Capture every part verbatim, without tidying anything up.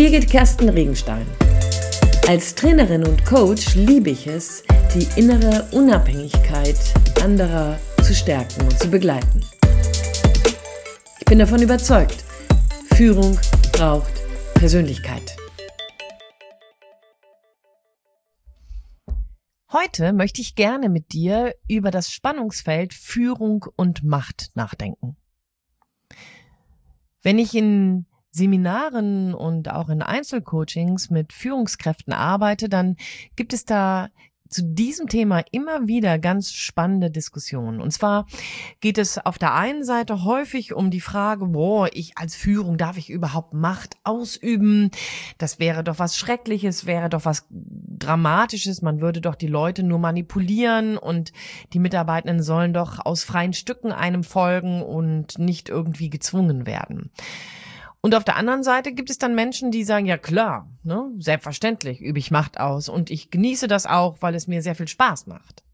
Birgit Kersten Regenstein. Als Trainerin und Coach liebe ich es, die innere Unabhängigkeit anderer zu stärken und zu begleiten. Ich bin davon überzeugt, Führung braucht Persönlichkeit. Heute möchte ich gerne mit dir über das Spannungsfeld Führung und Macht nachdenken. Wenn ich in Seminaren und auch in Einzelcoachings mit Führungskräften arbeite, dann gibt es da zu diesem Thema immer wieder ganz spannende Diskussionen. Und zwar geht es auf der einen Seite häufig um die Frage, boah, ich als Führung, darf ich überhaupt Macht ausüben? Das wäre doch was Schreckliches, wäre doch was Dramatisches. Man würde doch die Leute nur manipulieren und die Mitarbeitenden sollen doch aus freien Stücken einem folgen und nicht irgendwie gezwungen werden. Und auf der anderen Seite gibt es dann Menschen, die sagen, ja klar, ne, selbstverständlich übe ich Macht aus und ich genieße das auch, weil es mir sehr viel Spaß macht.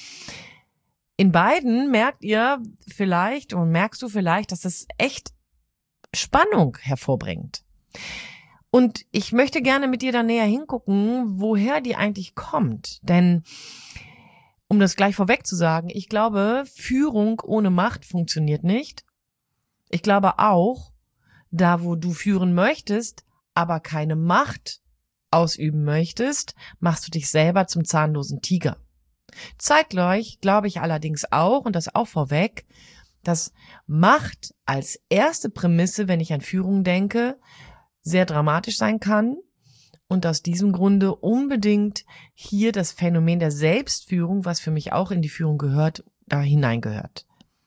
In beiden merkt ihr vielleicht und merkst du vielleicht, dass es echt Spannung hervorbringt. Und ich möchte gerne mit dir da näher hingucken, woher die eigentlich kommt. Denn, um das gleich vorweg zu sagen, ich glaube, Führung ohne Macht funktioniert nicht. Ich glaube auch, da, wo du führen möchtest, aber keine Macht ausüben möchtest, machst du dich selber zum zahnlosen Tiger. Zeitgleich glaube ich allerdings auch, und das auch vorweg, dass Macht als erste Prämisse, wenn ich an Führung denke, sehr dramatisch sein kann und aus diesem Grunde unbedingt hier das Phänomen der Selbstführung, was für mich auch in die Führung gehört, da hineingehört.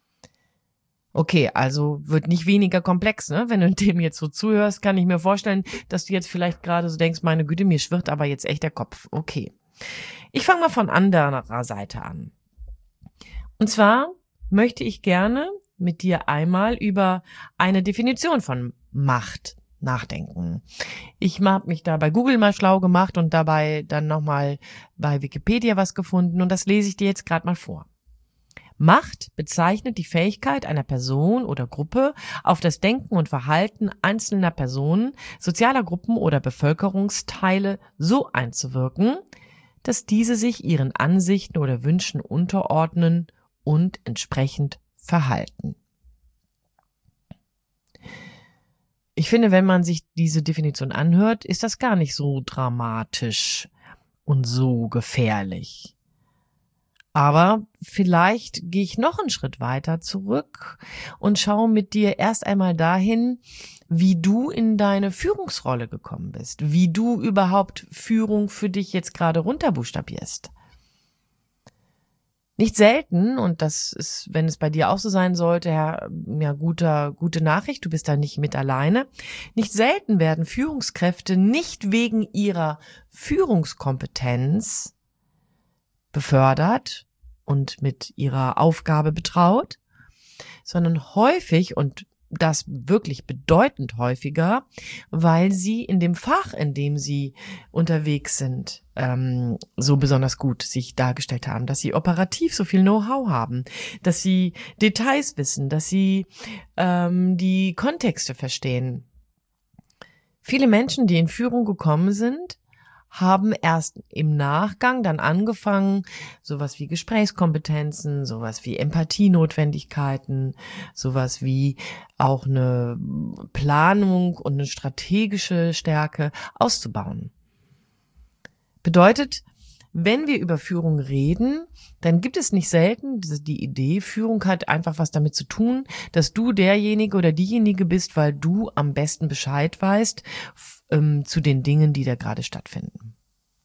Okay, also wird nicht weniger komplex, ne? Wenn du dem jetzt so zuhörst, kann ich mir vorstellen, dass du jetzt vielleicht gerade so denkst, meine Güte, mir schwirrt aber jetzt echt der Kopf. Okay. Ich fange mal von anderer Seite an. Und zwar möchte ich gerne mit dir einmal über eine Definition von Macht nachdenken. Ich habe mich da bei Google mal schlau gemacht und dabei dann nochmal bei Wikipedia was gefunden und das lese ich dir jetzt gerade mal vor. Macht bezeichnet die Fähigkeit einer Person oder Gruppe, auf das Denken und Verhalten einzelner Personen, sozialer Gruppen oder Bevölkerungsteile so einzuwirken, dass diese sich ihren Ansichten oder Wünschen unterordnen und entsprechend verhalten. Ich finde, wenn man sich diese Definition anhört, ist das gar nicht so dramatisch und so gefährlich. Aber vielleicht gehe ich noch einen Schritt weiter zurück und schaue mit dir erst einmal dahin, wie du in deine Führungsrolle gekommen bist, wie du überhaupt Führung für dich jetzt gerade runterbuchstabierst. Nicht selten, und das ist, wenn es bei dir auch so sein sollte, ja, ja guter, gute Nachricht, du bist da nicht mit alleine. Nicht selten werden Führungskräfte nicht wegen ihrer Führungskompetenz befördert und mit ihrer Aufgabe betraut, sondern häufig, und das wirklich bedeutend häufiger, weil sie in dem Fach, in dem sie unterwegs sind, ähm, so besonders gut sich dargestellt haben, dass sie operativ so viel Know-how haben, dass sie Details wissen, dass sie ähm, die Kontexte verstehen. Viele Menschen, die in Führung gekommen sind, haben erst im Nachgang dann angefangen, sowas wie Gesprächskompetenzen, sowas wie Empathienotwendigkeiten, sowas wie auch eine Planung und eine strategische Stärke auszubauen. Bedeutet, wenn wir über Führung reden, dann gibt es nicht selten die Idee, Führung hat einfach was damit zu tun, dass du derjenige oder diejenige bist, weil du am besten Bescheid weißt ähm, zu den Dingen, die da gerade stattfinden.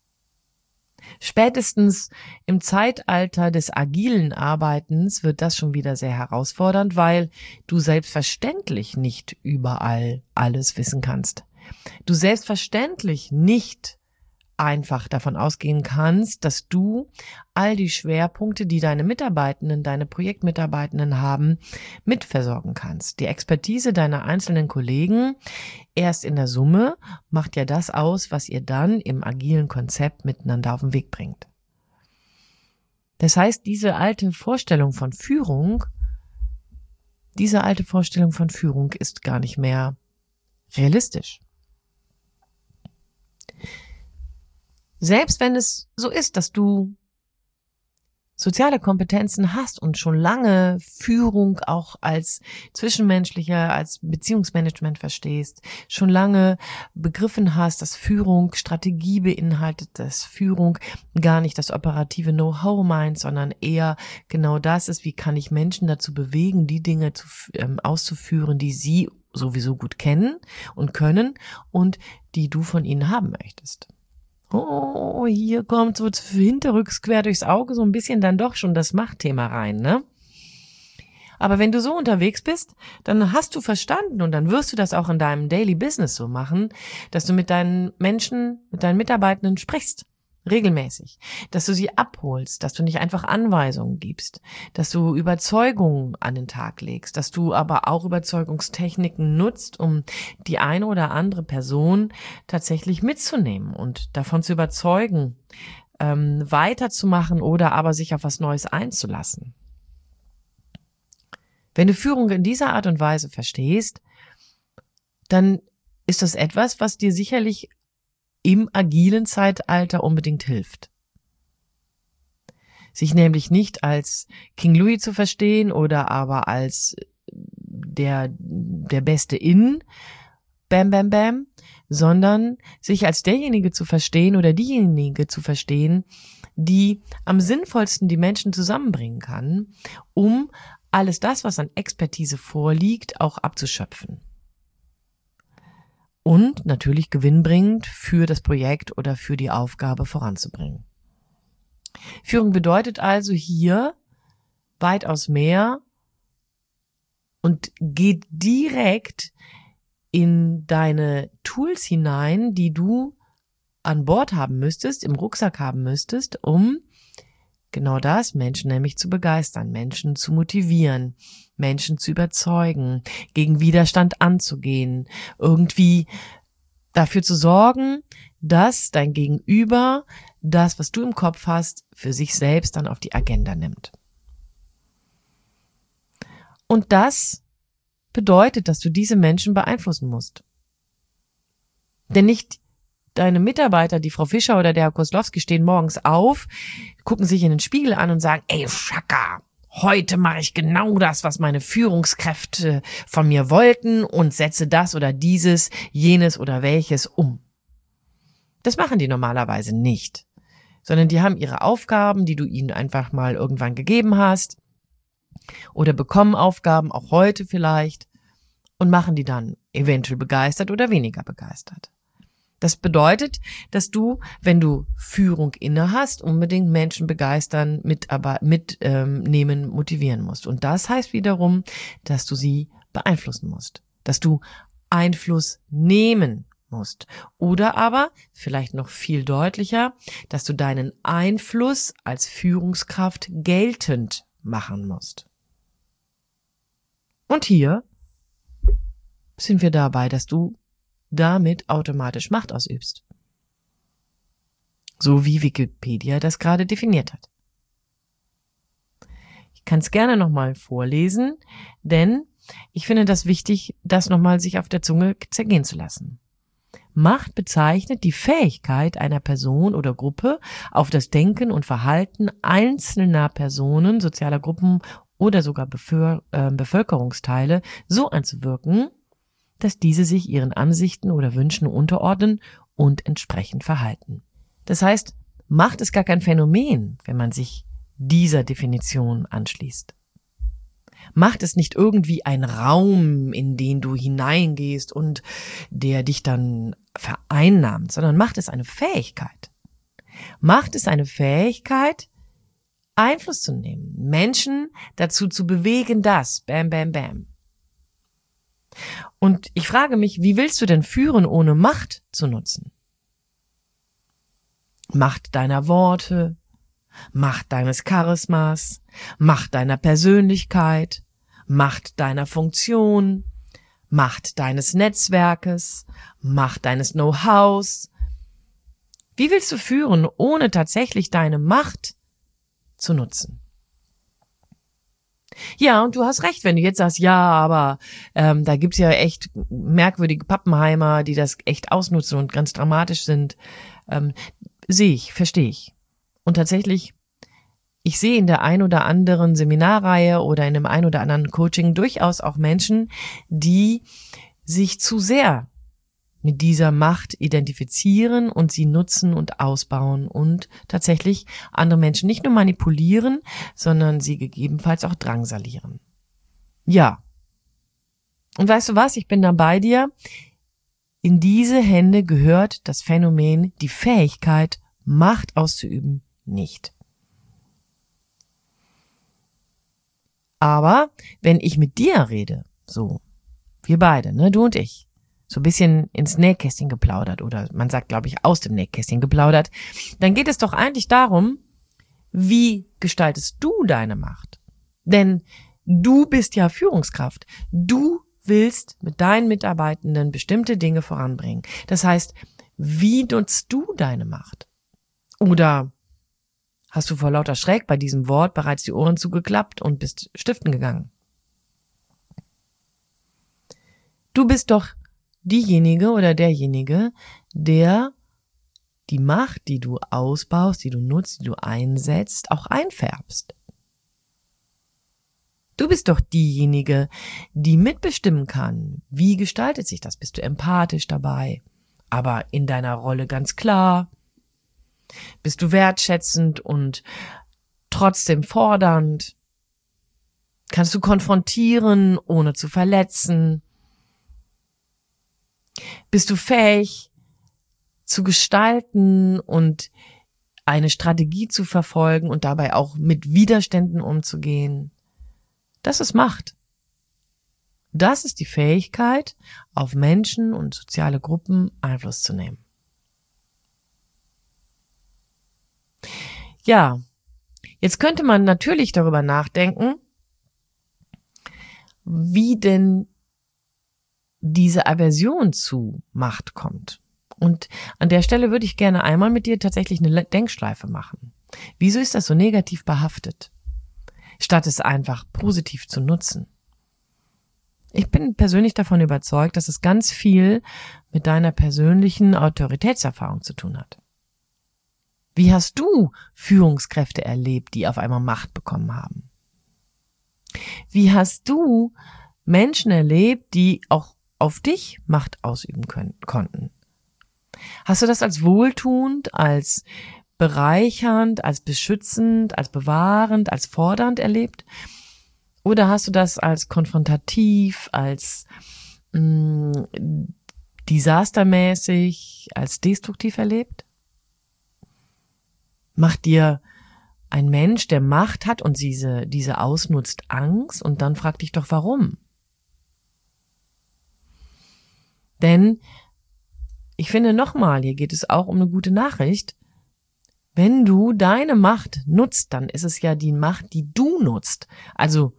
Spätestens im Zeitalter des agilen Arbeitens wird das schon wieder sehr herausfordernd, weil du selbstverständlich nicht überall alles wissen kannst. Du selbstverständlich nicht einfach davon ausgehen kannst, dass du all die Schwerpunkte, die deine Mitarbeitenden, deine Projektmitarbeitenden haben, mitversorgen kannst. Die Expertise deiner einzelnen Kollegen erst in der Summe macht ja das aus, was ihr dann im agilen Konzept miteinander auf den Weg bringt. Das heißt, diese alte Vorstellung von Führung, diese alte Vorstellung von Führung ist gar nicht mehr realistisch. Selbst wenn es so ist, dass du soziale Kompetenzen hast und schon lange Führung auch als zwischenmenschlicher, als Beziehungsmanagement verstehst, schon lange begriffen hast, dass Führung Strategie beinhaltet, dass Führung gar nicht das operative Know-how meint, sondern eher genau das ist, wie kann ich Menschen dazu bewegen, die Dinge zu, ähm, auszuführen, die sie sowieso gut kennen und können und die du von ihnen haben möchtest. Oh, hier kommt so hinterrücks quer durchs Auge so ein bisschen dann doch schon das Machtthema rein, ne? Aber wenn du so unterwegs bist, dann hast du verstanden und dann wirst du das auch in deinem Daily Business so machen, dass du mit deinen Menschen, mit deinen Mitarbeitenden sprichst. Regelmäßig, dass du sie abholst, dass du nicht einfach Anweisungen gibst, dass du Überzeugungen an den Tag legst, dass du aber auch Überzeugungstechniken nutzt, um die eine oder andere Person tatsächlich mitzunehmen und davon zu überzeugen, ähm, weiterzumachen oder aber sich auf was Neues einzulassen. Wenn du Führung in dieser Art und Weise verstehst, dann ist das etwas, was dir sicherlich im agilen Zeitalter unbedingt hilft. Sich nämlich nicht als King Louis zu verstehen oder aber als der, der Beste in Bam Bam Bam, sondern sich als derjenige zu verstehen oder diejenige zu verstehen, die am sinnvollsten die Menschen zusammenbringen kann, um alles das, was an Expertise vorliegt, auch abzuschöpfen. Und natürlich gewinnbringend für das Projekt oder für die Aufgabe voranzubringen. Führung bedeutet also hier weitaus mehr und geht direkt in deine Tools hinein, die du an Bord haben müsstest, im Rucksack haben müsstest, um genau das, Menschen nämlich zu begeistern, Menschen zu motivieren, Menschen zu überzeugen, gegen Widerstand anzugehen, irgendwie dafür zu sorgen, dass dein Gegenüber das, was du im Kopf hast, für sich selbst dann auf die Agenda nimmt. Und das bedeutet, dass du diese Menschen beeinflussen musst. Denn nicht deine Mitarbeiter, die Frau Fischer oder der Herr Koslowski, stehen morgens auf, gucken sich in den Spiegel an und sagen, ey Schaka, heute mache ich genau das, was meine Führungskräfte von mir wollten und setze das oder dieses, jenes oder welches um. Das machen die normalerweise nicht, sondern die haben ihre Aufgaben, die du ihnen einfach mal irgendwann gegeben hast oder bekommen Aufgaben, auch heute vielleicht, und machen die dann eventuell begeistert oder weniger begeistert. Das bedeutet, dass du, wenn du Führung inne hast, unbedingt Menschen begeistern, mit, aber mitnehmen, ähm, motivieren musst. Und das heißt wiederum, dass du sie beeinflussen musst, dass du Einfluss nehmen musst. Oder aber, vielleicht noch viel deutlicher, dass du deinen Einfluss als Führungskraft geltend machen musst. Und hier sind wir dabei, dass du damit automatisch Macht ausübst. So wie Wikipedia das gerade definiert hat. Ich kann es gerne nochmal vorlesen, denn ich finde das wichtig, das nochmal sich auf der Zunge zergehen zu lassen. Macht bezeichnet die Fähigkeit einer Person oder Gruppe auf das Denken und Verhalten einzelner Personen, sozialer Gruppen oder sogar Bevölker- äh, Bevölkerungsteile so einzuwirken, dass diese sich ihren Ansichten oder Wünschen unterordnen und entsprechend verhalten. Das heißt, Macht ist gar kein Phänomen, wenn man sich dieser Definition anschließt. Macht ist nicht irgendwie ein Raum, in den du hineingehst und der dich dann vereinnahmt, sondern Macht ist eine Fähigkeit. Macht ist eine Fähigkeit, Einfluss zu nehmen, Menschen dazu zu bewegen, das, bam, bam, bam. Und ich frage mich, wie willst du denn führen, ohne Macht zu nutzen? Macht deiner Worte, Macht deines Charismas, Macht deiner Persönlichkeit, Macht deiner Funktion, Macht deines Netzwerkes, Macht deines Know-hows. Wie willst du führen, ohne tatsächlich deine Macht zu nutzen? Ja, und du hast recht, wenn du jetzt sagst, ja, aber ähm, da gibt's ja echt merkwürdige Pappenheimer, die das echt ausnutzen und ganz dramatisch sind. Ähm, sehe ich, verstehe ich. Und tatsächlich, ich sehe in der ein oder anderen Seminarreihe oder in dem ein oder anderen Coaching durchaus auch Menschen, die sich zu sehr mit dieser Macht identifizieren und sie nutzen und ausbauen und tatsächlich andere Menschen nicht nur manipulieren, sondern sie gegebenenfalls auch drangsalieren. Ja. Und weißt du was? Ich bin da bei dir. In diese Hände gehört das Phänomen, die Fähigkeit, Macht auszuüben, nicht. Aber wenn ich mit dir rede, so, wir beide, ne, du und ich, so ein bisschen ins Nähkästchen geplaudert oder man sagt, glaube ich, aus dem Nähkästchen geplaudert, dann geht es doch eigentlich darum, wie gestaltest du deine Macht? Denn du bist ja Führungskraft. Du willst mit deinen Mitarbeitenden bestimmte Dinge voranbringen. Das heißt, wie nutzt du deine Macht? Oder hast du vor lauter Schreck bei diesem Wort bereits die Ohren zugeklappt und bist stiften gegangen? Du bist doch diejenige oder derjenige, der die Macht, die du ausbaust, die du nutzt, die du einsetzt, auch einfärbst. Du bist doch diejenige, die mitbestimmen kann. Wie gestaltet sich das? Bist du empathisch dabei? Aber in deiner Rolle ganz klar? Bist du wertschätzend und trotzdem fordernd? Kannst du konfrontieren, ohne zu verletzen? Bist du fähig zu gestalten und eine Strategie zu verfolgen und dabei auch mit Widerständen umzugehen? Das ist Macht. Das ist die Fähigkeit, auf Menschen und soziale Gruppen Einfluss zu nehmen. Ja, jetzt könnte man natürlich darüber nachdenken, wie denn diese Aversion zu Macht kommt. Und an der Stelle würde ich gerne einmal mit dir tatsächlich eine Denkschleife machen. Wieso ist das so negativ behaftet, statt es einfach positiv zu nutzen? Ich bin persönlich davon überzeugt, dass es ganz viel mit deiner persönlichen Autoritätserfahrung zu tun hat. Wie hast du Führungskräfte erlebt, die auf einmal Macht bekommen haben? Wie hast du Menschen erlebt, die auch auf dich Macht ausüben können, konnten? Hast du das als wohltuend, als bereichernd, als beschützend, als bewahrend, als fordernd erlebt? Oder hast du das als konfrontativ, als mh, desastermäßig, als destruktiv erlebt? Macht dir ein Mensch, der Macht hat und diese, diese ausnutzt, Angst? Und dann frag dich doch, warum? Denn ich finde nochmal, hier geht es auch um eine gute Nachricht. Wenn du deine Macht nutzt, dann ist es ja die Macht, die du nutzt. Also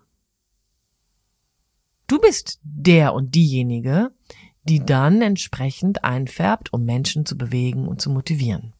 du bist der und diejenige, die dann entsprechend einfärbt, um Menschen zu bewegen und zu motivieren.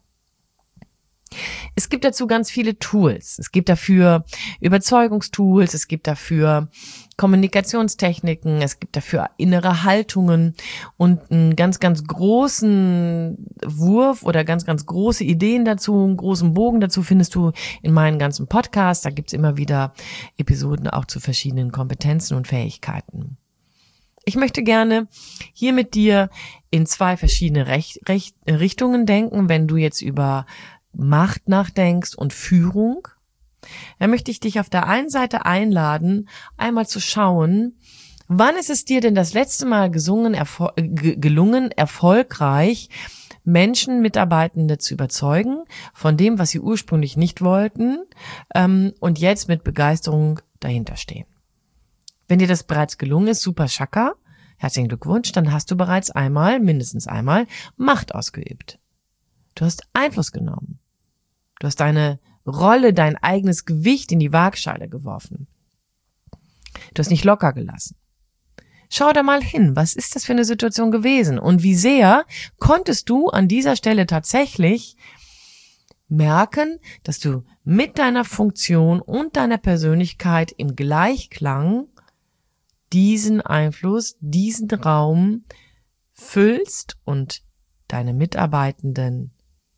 Es gibt dazu ganz viele Tools. Es gibt dafür Überzeugungstools, es gibt dafür Kommunikationstechniken, es gibt dafür innere Haltungen und einen ganz, ganz großen Wurf oder ganz, ganz große Ideen dazu, einen großen Bogen dazu findest du in meinen ganzen Podcasts. Da gibt's immer wieder Episoden auch zu verschiedenen Kompetenzen und Fähigkeiten. Ich möchte gerne hier mit dir in zwei verschiedene Rech- Rech- Richtungen denken, wenn du jetzt über Macht nachdenkst und Führung. Da möchte ich dich auf der einen Seite einladen, einmal zu schauen, wann ist es dir denn das letzte Mal gesungen, erfol- g- gelungen, erfolgreich Menschen, Mitarbeitende zu überzeugen von dem, was sie ursprünglich nicht wollten ähm, und jetzt mit Begeisterung dahinter stehen. Wenn dir das bereits gelungen ist, super Chaka, herzlichen Glückwunsch, dann hast du bereits einmal, mindestens einmal, Macht ausgeübt. Du hast Einfluss genommen. Du hast deine Rolle, dein eigenes Gewicht in die Waagschale geworfen. Du hast nicht locker gelassen. Schau da mal hin, was ist das für eine Situation gewesen und wie sehr konntest du an dieser Stelle tatsächlich merken, dass du mit deiner Funktion und deiner Persönlichkeit im Gleichklang diesen Einfluss, diesen Raum füllst und deine Mitarbeitenden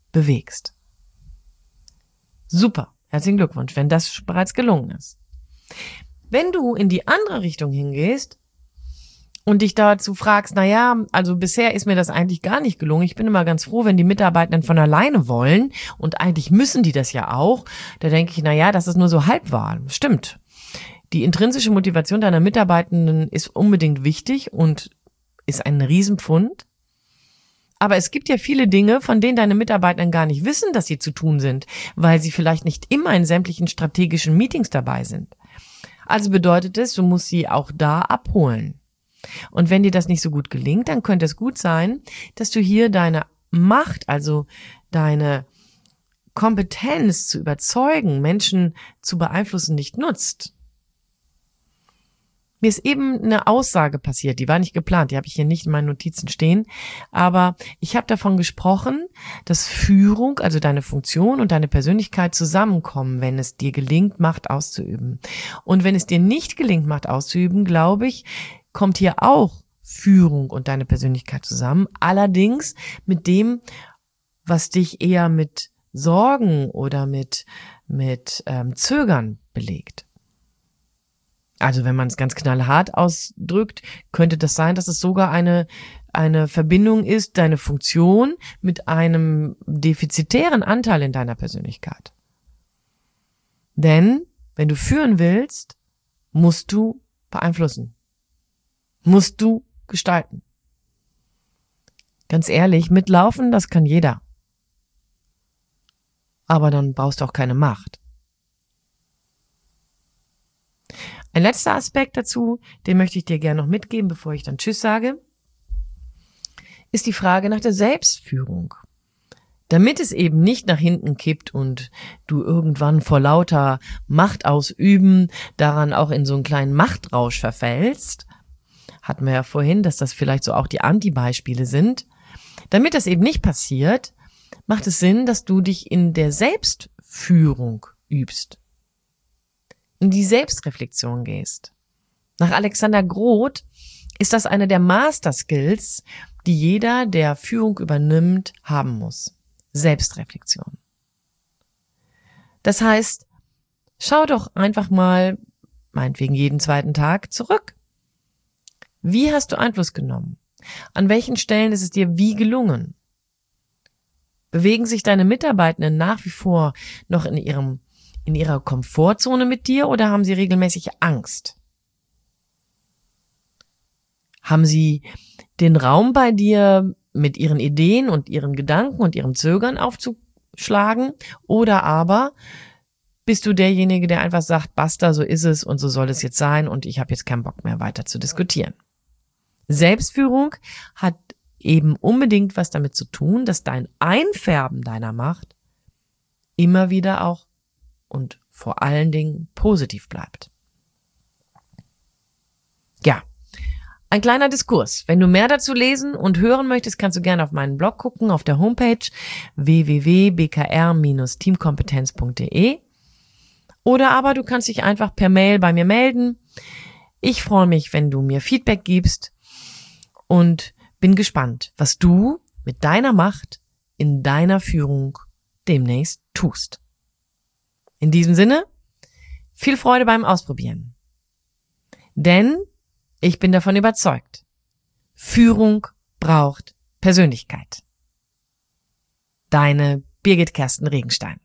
bewegst. Super, herzlichen Glückwunsch, wenn das bereits gelungen ist. Wenn du in die andere Richtung hingehst und dich dazu fragst, na ja, also bisher ist mir das eigentlich gar nicht gelungen. Ich bin immer ganz froh, wenn die Mitarbeitenden von alleine wollen und eigentlich müssen die das ja auch. Da denke ich, na ja, das ist nur so halb wahr. Stimmt. Die intrinsische Motivation deiner Mitarbeitenden ist unbedingt wichtig und ist ein Riesenpfund. Aber es gibt ja viele Dinge, von denen deine Mitarbeitenden gar nicht wissen, dass sie zu tun sind, weil sie vielleicht nicht immer in sämtlichen strategischen Meetings dabei sind. Also bedeutet es, du musst sie auch da abholen. Und wenn dir das nicht so gut gelingt, dann könnte es gut sein, dass du hier deine Macht, also deine Kompetenz zu überzeugen, Menschen zu beeinflussen, nicht nutzt. Mir ist eben eine Aussage passiert, die war nicht geplant, die habe ich hier nicht in meinen Notizen stehen, aber ich habe davon gesprochen, dass Führung, also deine Funktion und deine Persönlichkeit zusammenkommen, wenn es dir gelingt, Macht auszuüben. Und wenn es dir nicht gelingt, Macht auszuüben, glaube ich, kommt hier auch Führung und deine Persönlichkeit zusammen, allerdings mit dem, was dich eher mit Sorgen oder mit, mit ähm, Zögern belegt. Also wenn man es ganz knallhart ausdrückt, könnte das sein, dass es sogar eine, eine Verbindung ist, deine Funktion mit einem defizitären Anteil in deiner Persönlichkeit. Denn wenn du führen willst, musst du beeinflussen. Musst du gestalten. Ganz ehrlich, mitlaufen, das kann jeder. Aber dann brauchst du auch keine Macht. Ein letzter Aspekt dazu, den möchte ich dir gerne noch mitgeben, bevor ich dann Tschüss sage, ist die Frage nach der Selbstführung. Damit es eben nicht nach hinten kippt und du irgendwann vor lauter Macht ausüben daran auch in so einen kleinen Machtrausch verfällst, hatten wir ja vorhin, dass das vielleicht so auch die Anti-Beispiele sind. Damit das eben nicht passiert, macht es Sinn, dass du dich in der Selbstführung übst, in die Selbstreflexion gehst. Nach Alexander Groth ist das eine der Master-Skills, die jeder, der Führung übernimmt, haben muss. Selbstreflexion. Das heißt, schau doch einfach mal, meinetwegen jeden zweiten Tag, zurück. Wie hast du Einfluss genommen? An welchen Stellen ist es dir wie gelungen? Bewegen sich deine Mitarbeitenden nach wie vor noch in ihrem, in ihrer Komfortzone mit dir oder haben sie regelmäßig Angst? Haben sie den Raum bei dir mit ihren Ideen und ihren Gedanken und ihrem Zögern aufzuschlagen? Oder aber bist du derjenige, der einfach sagt, basta, so ist es und so soll es jetzt sein und ich habe jetzt keinen Bock mehr weiter zu diskutieren? Selbstführung hat eben unbedingt was damit zu tun, dass dein Einfärben deiner Macht immer wieder auch und vor allen Dingen positiv bleibt. Ja, ein kleiner Diskurs. Wenn du mehr dazu lesen und hören möchtest, kannst du gerne auf meinen Blog gucken, auf der Homepage w w w punkt b k r Bindestrich teamkompetenz punkt d e oder aber du kannst dich einfach per Mail bei mir melden. Ich freue mich, wenn du mir Feedback gibst und bin gespannt, was du mit deiner Macht in deiner Führung demnächst tust. In diesem Sinne, viel Freude beim Ausprobieren. Denn ich bin davon überzeugt, Führung braucht Persönlichkeit. Deine Birgit Kersten Regenstein.